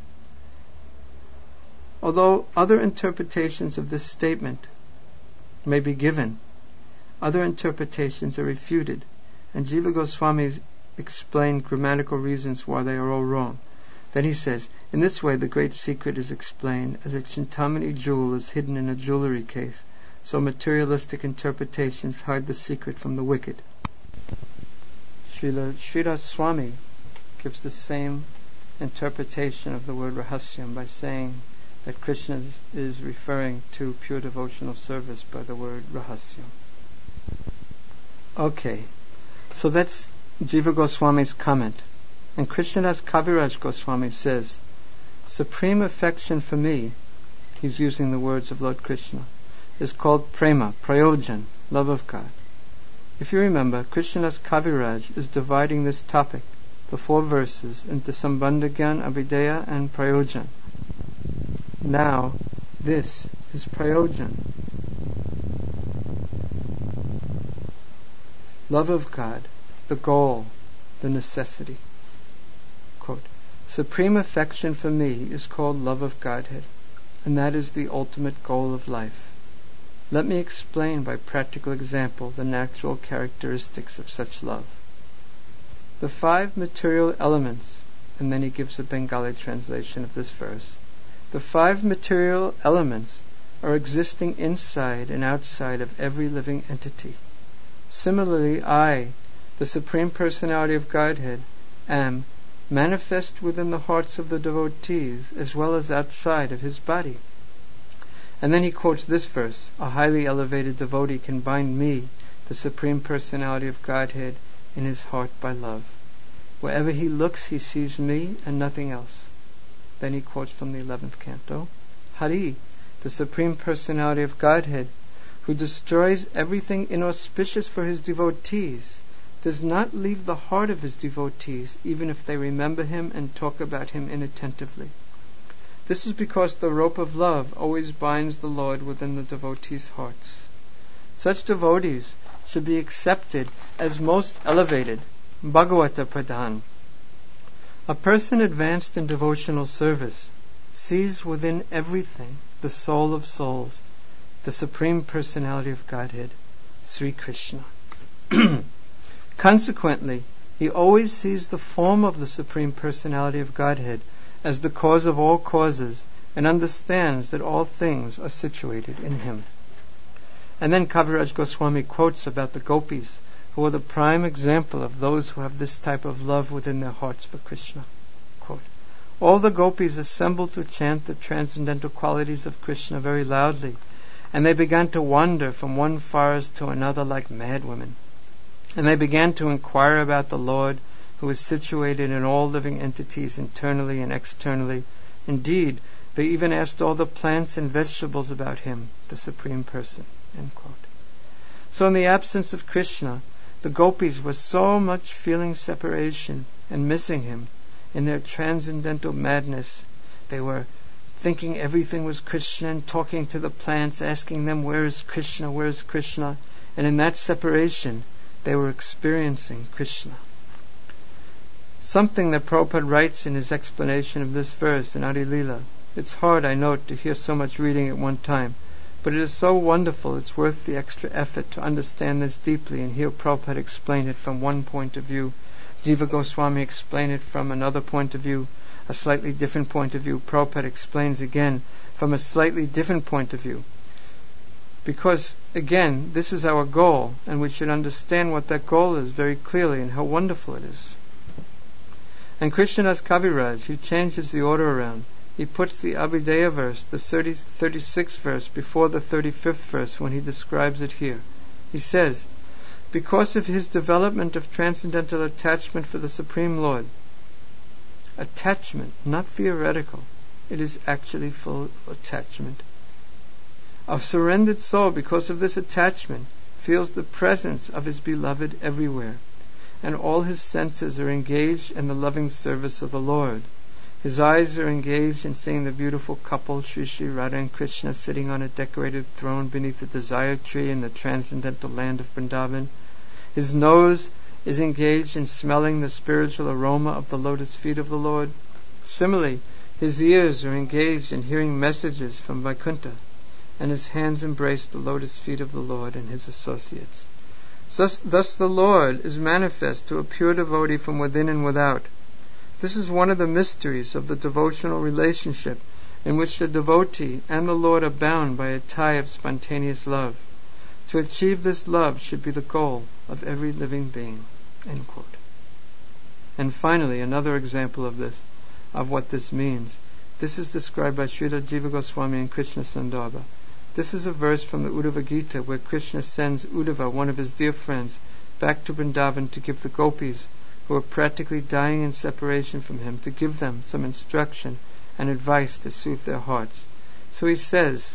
Speaker 1: Although other interpretations of this statement may be given, other interpretations are refuted, and Jiva Goswami explained grammatical reasons why they are all wrong. Then he says, in this way the great secret is explained as a Chintamani jewel is hidden in a jewelry case, so materialistic interpretations hide the secret from the wicked. Srila Sridhar Swami gives the same interpretation of the word rahasyam by saying that Krishna is, is referring to pure devotional service by the word rahasyam. Okay, so that's Jiva Goswami's comment. And Krishnadas Kaviraj Goswami says, supreme affection for me, he's using the words of Lord Krishna, is called prema, prayojan, love of God. If you remember, Krishnadas Kaviraj is dividing this topic, the four verses, into Sambandhagyan, Abhideya, and Prayojan. Now, this is Prayojan. Love of God, the goal, the necessity. Quote, supreme affection for me is called love of Godhead, and that is the ultimate goal of life. Let me explain by practical example the natural characteristics of such love. The five material elements, and then he gives a Bengali translation of this verse. The five material elements are existing inside and outside of every living entity. Similarly, I, the Supreme Personality of Godhead, am manifest within the hearts of the devotees as well as outside of his body. And then he quotes this verse, a highly elevated devotee can bind me, the Supreme Personality of Godhead, in his heart by love. Wherever he looks, he sees me and nothing else. Then he quotes from the eleventh canto, Hari, the Supreme Personality of Godhead, who destroys everything inauspicious for his devotees, does not leave the heart of his devotees, even if they remember him and talk about him inattentively. This is because the rope of love always binds the Lord within the devotees' hearts. Such devotees should be accepted as most elevated, Bhagavata Pradhan. A person advanced in devotional service sees within everything the soul of souls, the Supreme Personality of Godhead, Sri Krishna. Consequently, he always sees the form of the Supreme Personality of Godhead as the cause of all causes, and understands that all things are situated in him. And then Kaviraj Goswami quotes about the gopis, who are the prime example of those who have this type of love within their hearts for Krishna. Quote, all the gopis assembled to chant the transcendental qualities of Krishna very loudly, and they began to wander from one forest to another like madwomen. And they began to inquire about the Lord, who is situated in all living entities internally and externally. Indeed, they even asked all the plants and vegetables about him, the Supreme Person. End quote. So in the absence of Krishna, the gopis were so much feeling separation and missing him in their transcendental madness. They were thinking everything was Krishna and talking to the plants, asking them, where is Krishna, where is Krishna? And in that separation, they were experiencing Krishna. Something that Prabhupada writes in his explanation of this verse in Adi Lila. It's hard, I note, to hear so much reading at one time, but it is so wonderful, it's worth the extra effort to understand this deeply and hear Prabhupada explain it from one point of view, Jiva Goswami explain it from another point of view, a slightly different point of view. Prabhupada explains again from a slightly different point of view. Because, again, this is our goal, and we should understand what that goal is very clearly and how wonderful it is. And Krishnadas Kaviraj, he changes the order around. He puts the Abhideya verse, the thirty-sixth verse, before the thirty-fifth verse when he describes it here. He says, because of his development of transcendental attachment for the Supreme Lord, attachment, not theoretical, it is actually full attachment. A surrendered soul, because of this attachment, feels the presence of his beloved everywhere, and all his senses are engaged in the loving service of the Lord. His eyes are engaged in seeing the beautiful couple, Sri Sri Radha and Krishna, sitting on a decorated throne beneath the desire tree in the transcendental land of Vrindavan. His nose is engaged in smelling the spiritual aroma of the lotus feet of the Lord. Similarly, his ears are engaged in hearing messages from Vaikuntha, and his hands embrace the lotus feet of the Lord and his associates. Thus, thus the Lord is manifest to a pure devotee from within and without. This is one of the mysteries of the devotional relationship, in which the devotee and the Lord are bound by a tie of spontaneous love. To achieve this love should be the goal of every living being. End quote. And finally, another example of this, of what this means. This is described by Srila Jiva Goswami and Krishna Sandarbha. This is a verse from the Uddhava Gita, where Krishna sends Uddhava, one of his dear friends, back to Vrindavan to give the gopis, who are practically dying in separation from him, to give them some instruction and advice to soothe their hearts. So he says,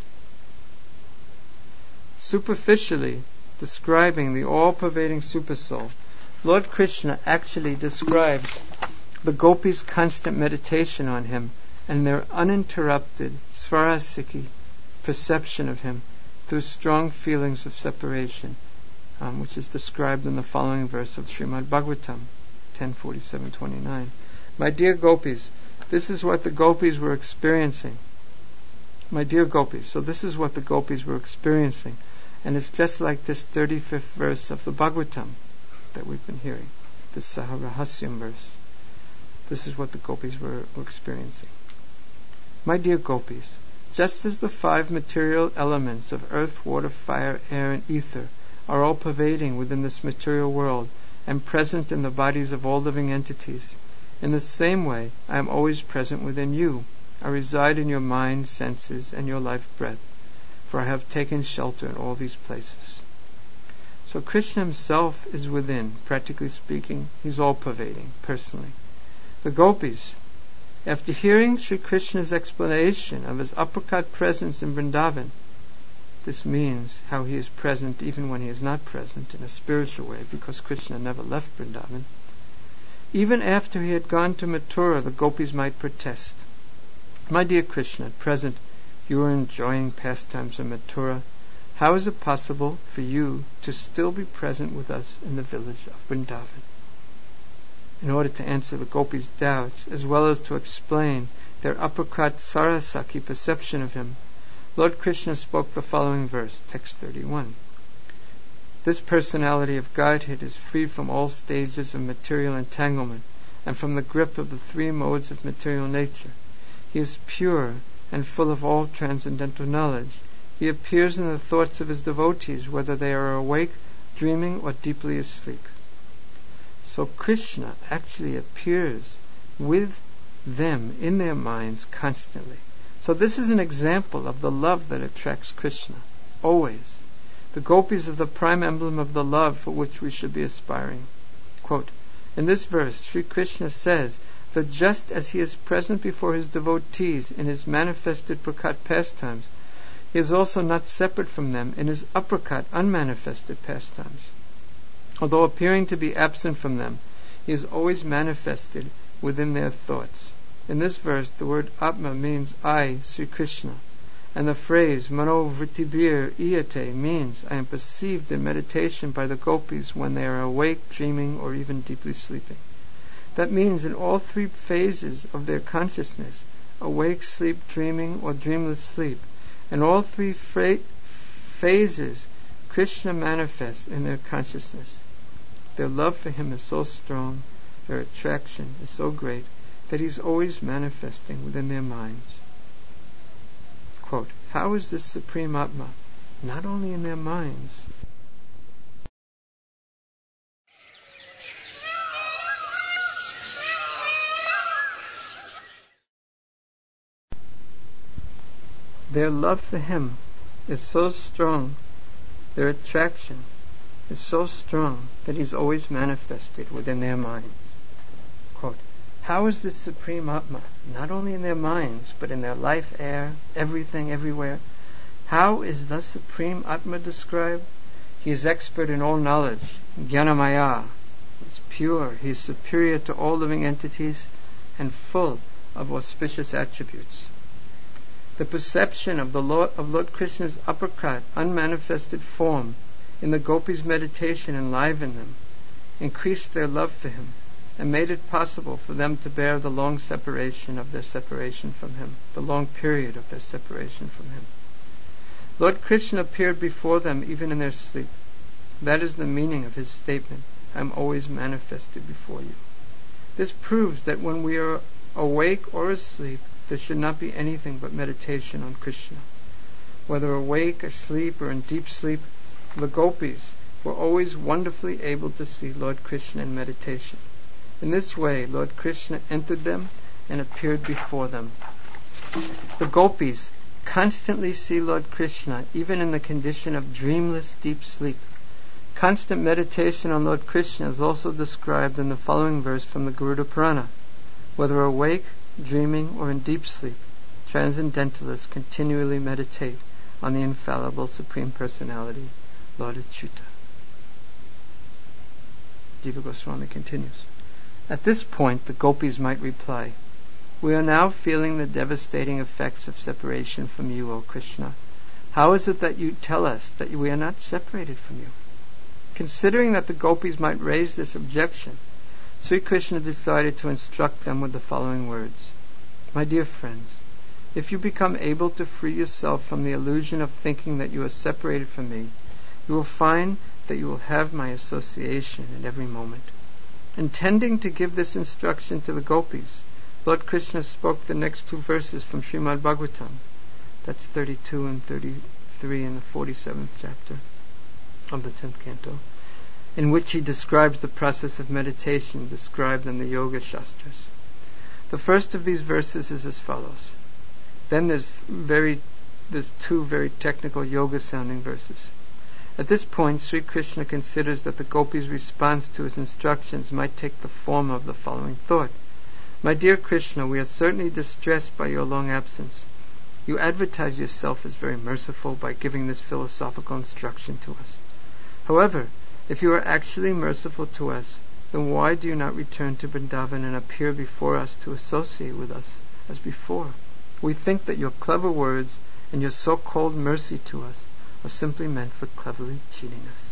Speaker 1: superficially describing the all-pervading Supersoul, Lord Krishna actually describes the gopis' constant meditation on him and their uninterrupted svarasiki perception of him through strong feelings of separation, um, which is described in the following verse of Srimad Bhagavatam ten forty-seven twenty-nine. My dear gopis, this is what the gopis were experiencing. My dear gopis, so this is what the gopis were experiencing, and it's just like this thirty-fifth verse of the Bhagavatam that we've been hearing, this Saharahasyam verse. This is what the gopis were, were experiencing. My dear gopis, just as the five material elements of earth, water, fire, air, and ether are all pervading within this material world and present in the bodies of all living entities, in the same way I am always present within you. I reside in your mind, senses, and your life breath, for I have taken shelter in all these places. So Krishna himself is within, practically speaking, he's all pervading, personally. The gopis, After hearing Sri Krishna's explanation of his aprakat presence in Vrindavan, this means how he is present even when he is not present in a spiritual way, because Krishna never left Vrindavan. Even after he had gone to Mathura, the gopis might protest. My dear Krishna, at present you are enjoying pastimes in Mathura. How is it possible for you to still be present with us in the village of Vrindavan? In order to answer the gopis' doubts, as well as to explain their aprakat sarasaki perception of him, Lord Krishna spoke the following verse, text thirty-one. This personality of Godhead is free from all stages of material entanglement and from the grip of the three modes of material nature. He is pure and full of all transcendental knowledge. He appears in the thoughts of his devotees, whether they are awake, dreaming, or deeply asleep. So Krishna actually appears with them in their minds constantly. So this is an example of the love that attracts Krishna, always. The gopis are the prime emblem of the love for which we should be aspiring. Quote, in this verse, Sri Krishna says that just as he is present before his devotees in his manifested prakat pastimes, he is also not separate from them in his aprakat unmanifested pastimes. Although appearing to be absent from them, he is always manifested within their thoughts. In this verse, the word Atma means I, Sri Krishna, and the phrase Mano Vrittibir Iyate means I am perceived in meditation by the gopis when they are awake, dreaming, or even deeply sleeping. That means in all three phases of their consciousness, awake, sleep, dreaming, or dreamless sleep, in all three fra- phases, Krishna manifests in their consciousness. Their love for him is so strong, their attraction is so great, that he's always manifesting within their minds. Quote, how is this Supreme Atma not only in their minds? Their love for him is so strong, their attraction is so strong, that he's always manifested within their minds. Quote, how is this Supreme Atma not only in their minds, but in their life air, everything, everywhere? How is the Supreme Atma described? He is expert in all knowledge, Jnanamaya. He is pure, he is superior to all living entities, and full of auspicious attributes. The perception of the Lord, of Lord Krishna's aprakat, unmanifested form, in the gopis' meditation enlivened them, increased their love for him, and made it possible for them to bear the long separation of their separation from him, the long period of their separation from him. Lord Krishna appeared before them even in their sleep. That is the meaning of his statement, I am always manifested before you. This proves that when we are awake or asleep, there should not be anything but meditation on Krishna. Whether awake, asleep, or in deep sleep, the gopis were always wonderfully able to see Lord Krishna in meditation. In this way, Lord Krishna entered them and appeared before them. The gopis constantly see Lord Krishna even in the condition of dreamless deep sleep. Constant meditation on Lord Krishna is also described in the following verse from the Garuda Purana. Whether awake, dreaming, or in deep sleep, transcendentalists continually meditate on the infallible Supreme Personality, Lord Achyuta. Jiva Goswami continues. At this point, the gopis might reply, we are now feeling the devastating effects of separation from you, O Krishna. How is it that you tell us that we are not separated from you? Considering that the gopis might raise this objection, Sri Krishna decided to instruct them with the following words. My dear friends, if you become able to free yourself from the illusion of thinking that you are separated from me, you will find that you will have my association at every moment. Intending to give this instruction to the gopis, Lord Krishna spoke the next two verses from Srimad Bhagavatam. That's thirty-two and thirty-three in the forty-seventh chapter of the tenth canto, in which he describes the process of meditation described in the Yoga Shastras. The first of these verses is as follows. Then there's very there's two very technical yoga-sounding verses. At this point, Sri Krishna considers that the gopis' response to his instructions might take the form of the following thought. My dear Krishna, we are certainly distressed by your long absence. You advertise yourself as very merciful by giving this philosophical instruction to us. However, if you are actually merciful to us, then why do you not return to Vrindavan and appear before us to associate with us as before? We think that your clever words and your so-called mercy to us are simply meant for cleverly cheating us.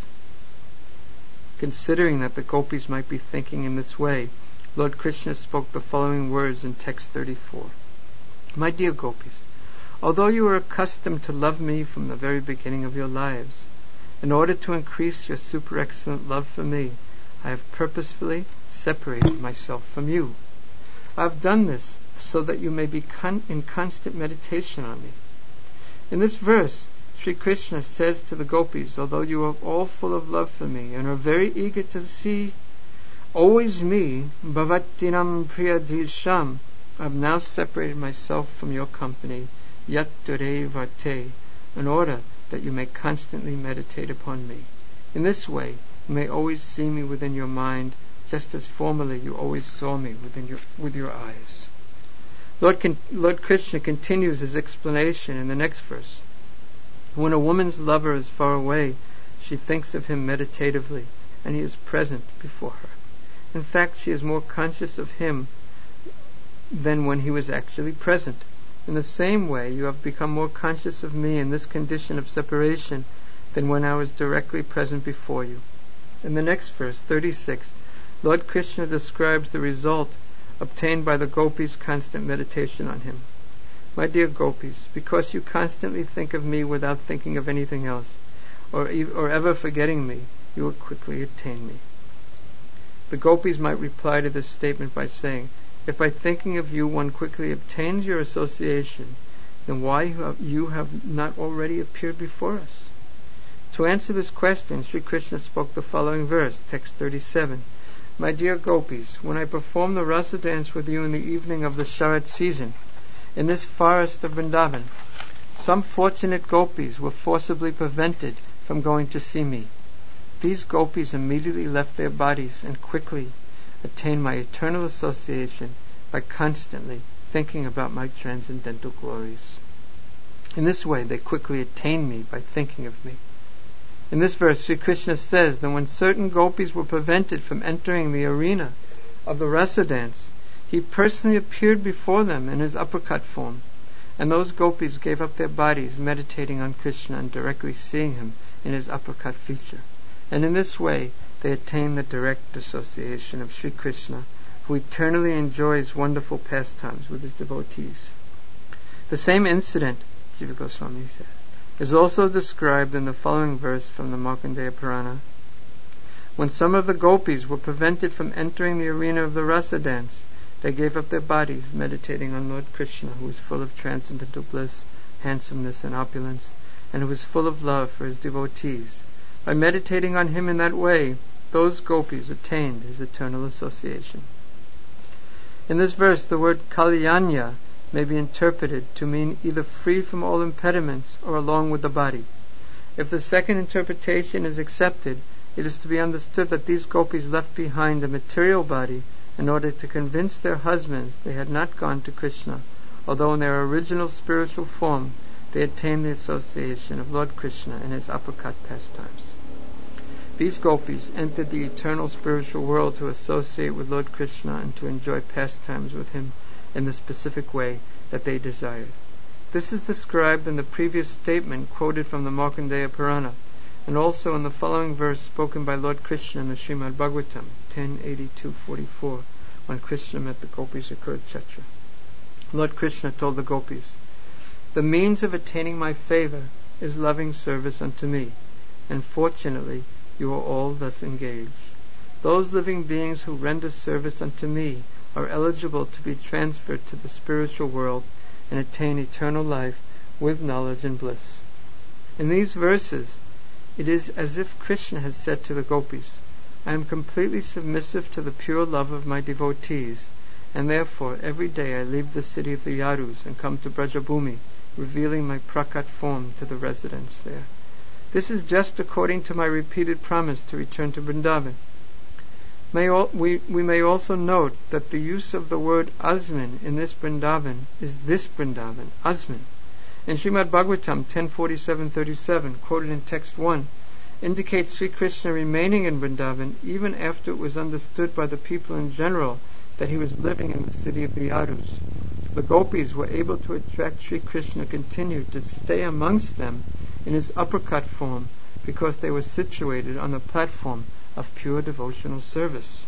Speaker 1: Considering that the gopis might be thinking in this way, Lord Krishna spoke the following words in text thirty-four. My dear gopis, although you are accustomed to love me from the very beginning of your lives, in order to increase your super excellent love for me, I have purposefully separated myself from you. I have done this so that you may be con- in constant meditation on me. In this verse, Sri Krishna says to the gopis, although you are all full of love for me and are very eager to see always me, bhavattinam priyadrisham, I have now separated myself from your company, yat dure vate, in order that you may constantly meditate upon me. In this way, you may always see me within your mind, just as formerly you always saw me within your, with your eyes. Lord, Con- Lord Krishna continues his explanation in the next verse. When a woman's lover is far away, she thinks of him meditatively, and he is present before her. In fact, she is more conscious of him than when he was actually present. In the same way, you have become more conscious of me in this condition of separation than when I was directly present before you. In the next verse, thirty-six, Lord Krishna describes the result obtained by the gopis' constant meditation on him. My dear gopis, because you constantly think of me without thinking of anything else, or, e- or ever forgetting me, you will quickly attain me. The gopis might reply to this statement by saying, if by thinking of you one quickly obtains your association, then why you have, you have not already appeared before us? To answer this question, Sri Krishna spoke the following verse, text thirty-seven. My dear gopis, when I performed the rasa dance with you in the evening of the Sharat season, in this forest of Vrindavan, some fortunate gopis were forcibly prevented from going to see me. These gopis immediately left their bodies and quickly attained my eternal association by constantly thinking about my transcendental glories. In this way, they quickly attained me by thinking of me. In this verse, Sri Krishna says that when certain gopis were prevented from entering the arena of the rasa dance, he personally appeared before them in his uppercut form, and those gopis gave up their bodies meditating on Krishna and directly seeing him in his uppercut feature. And in this way, they attain the direct association of Sri Krishna, who eternally enjoys wonderful pastimes with his devotees. The same incident, Jiva Goswami says, is also described in the following verse from the Markandeya Purana. When some of the gopis were prevented from entering the arena of the rasa dance, they gave up their bodies meditating on Lord Krishna, who is full of transcendental bliss, handsomeness, and opulence, and who is full of love for his devotees. By meditating on him in that way, those gopis attained his eternal association. In this verse, the word kalyanya may be interpreted to mean either free from all impediments or along with the body. If the second interpretation is accepted, it is to be understood that these gopis left behind a material body in order to convince their husbands they had not gone to Krishna, although in their original spiritual form they attained the association of Lord Krishna in his uppercut pastimes. These gopis entered the eternal spiritual world to associate with Lord Krishna and to enjoy pastimes with him in the specific way that they desired. This is described in the previous statement quoted from the Markandeya Purana, and also in the following verse spoken by Lord Krishna in the Srimad Bhagavatam, ten eighty-two forty-four, when Krishna met the gopis at Kurukshetra. Lord Krishna told the gopis, the means of attaining my favor is loving service unto me, and fortunately you are all thus engaged. Those living beings who render service unto me are eligible to be transferred to the spiritual world and attain eternal life with knowledge and bliss. In these verses, it is as if Krishna has said to the gopis, I am completely submissive to the pure love of my devotees, and therefore every day I leave the city of the Yadus and come to Brajabhumi, revealing my prakat form to the residents there. This is just according to my repeated promise to return to Vrindavan. May al- we, we may also note that the use of the word Asmin in this Vrindavan is this Vrindavan, Asmin. In Srimad Bhagavatam ten forty-seven thirty-seven, quoted in text one, indicates Sri Krishna remaining in Vrindavan even after it was understood by the people in general that he was living in the city of the Yadus. The gopis were able to attract Sri Krishna continued to stay amongst them in his uppercut form because they were situated on the platform of pure devotional service,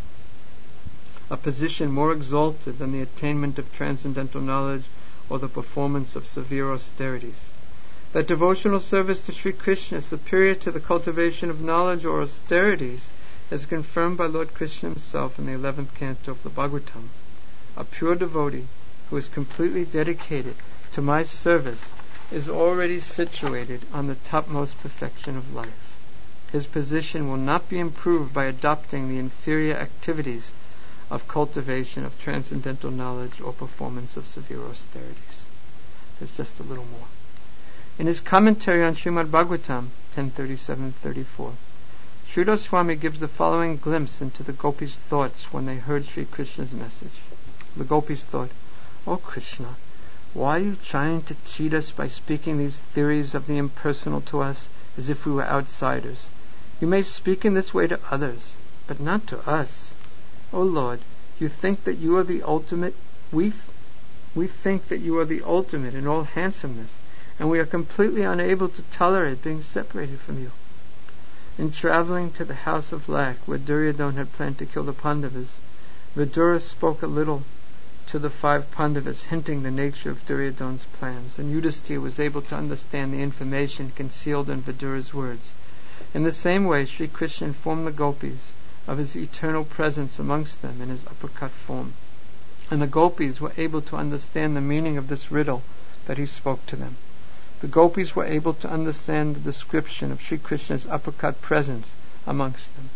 Speaker 1: a position more exalted than the attainment of transcendental knowledge or the performance of severe austerities. That devotional service to Sri Krishna is superior to the cultivation of knowledge or austerities is confirmed by Lord Krishna himself in the eleventh canto of the Bhagavatam. A pure devotee who is completely dedicated to my service is already situated on the topmost perfection of life. His position will not be improved by adopting the inferior activities of cultivation of transcendental knowledge or performance of severe austerities. There's just a little more. In his commentary on Srimad Bhagavatam ten thirty-seven thirty-four, Sridhar Swami gives the following glimpse into the gopis' thoughts when they heard Sri Krishna's message. The gopis thought, "Oh Krishna, why are you trying to cheat us by speaking these theories of the impersonal to us as if we were outsiders? You may speak in this way to others, but not to us. O Lord, you think that you are the ultimate. We, th- we think that you are the ultimate in all handsomeness, and we are completely unable to tolerate being separated from you." In traveling to the house of Lak, where Duryodhana had planned to kill the Pandavas, Vidura spoke a little to the five Pandavas, hinting the nature of Duryodhana's plans, and Yudhisthira was able to understand the information concealed in Vidura's words. In the same way, Sri Krishna informed the gopis of his eternal presence amongst them in his uppercut form, and the gopis were able to understand the meaning of this riddle that he spoke to them. The gopis were able to understand the description of Sri Krishna's uppercut presence amongst them.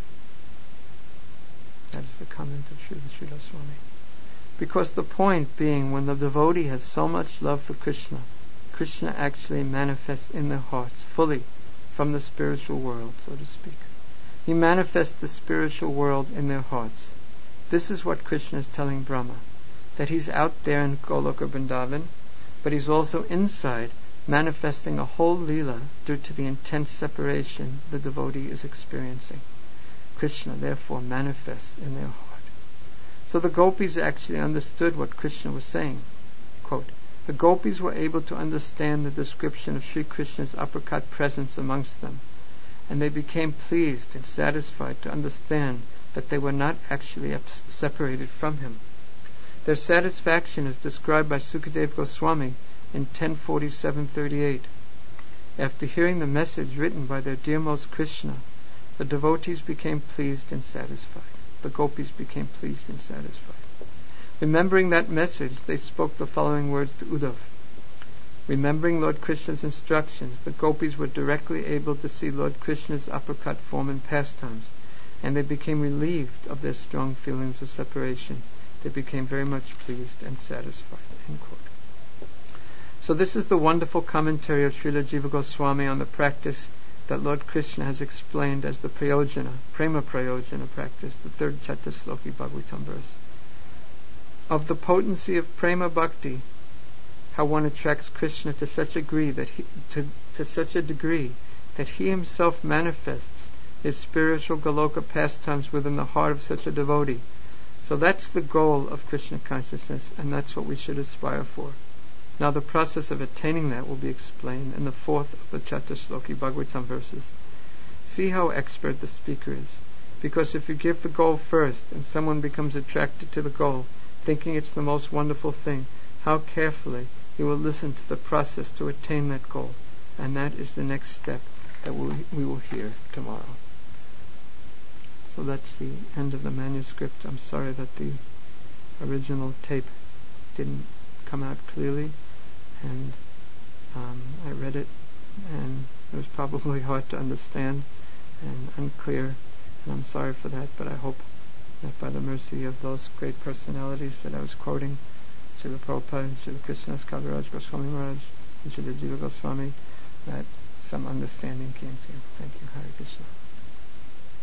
Speaker 1: That is the comment of Srila Sridhar Swami. Because the point being, when the devotee has so much love for Krishna, Krishna actually manifests in their hearts fully from the spiritual world, so to speak. He manifests the spiritual world in their hearts. This is what Krishna is telling Brahma, that he's out there in Goloka Vrindavan, but he's also inside, manifesting a whole Leela due to the intense separation the devotee is experiencing. Krishna therefore manifests in their heart. So the gopis actually understood what Krishna was saying. Quote, the gopis were able to understand the description of Sri Krishna's uppercut presence amongst them, and they became pleased and satisfied to understand that they were not actually abs- separated from him. Their satisfaction is described by Sukadeva Goswami in ten forty-seven thirty-eight. After hearing the message written by their dearmost Krishna, the devotees became pleased and satisfied. The gopis became pleased and satisfied. Remembering that message, they spoke the following words to Uddhav. Remembering Lord Krishna's instructions, the gopis were directly able to see Lord Krishna's uppercut form and pastimes, and they became relieved of their strong feelings of separation. They became very much pleased and satisfied. End quote. So this is the wonderful commentary of Srila Jiva Goswami on the practice that Lord Krishna has explained as the Prayojana, Prema Prayojana practice, the third Chatusloki Bhagavatam verse. Of the potency of Prema Bhakti, how one attracts Krishna to such a degree that he, to, to such a degree that he himself manifests his spiritual Goloka pastimes within the heart of such a devotee. So that's the goal of Krishna consciousness, and that's what we should aspire for. Now the process of attaining that will be explained in the fourth of the Chatusloki Bhagavatam verses. See how expert the speaker is. Because if you give the goal first and someone becomes attracted to the goal, thinking it's the most wonderful thing, how carefully he will listen to the process to attain that goal. And that is the next step that we'll, we will hear tomorrow. So that's the end of the manuscript. I'm sorry that the original tape didn't come out clearly, and um, I read it, and it was probably hard to understand and unclear, and I'm sorry for that, but I hope that by the mercy of those great personalities that I was quoting, Srila Prabhupada, Srila Krishnas Kaviraj Goswami Maharaj, and Srila Jiva Goswami, that some understanding came to you. Thank you. Hare Krishna.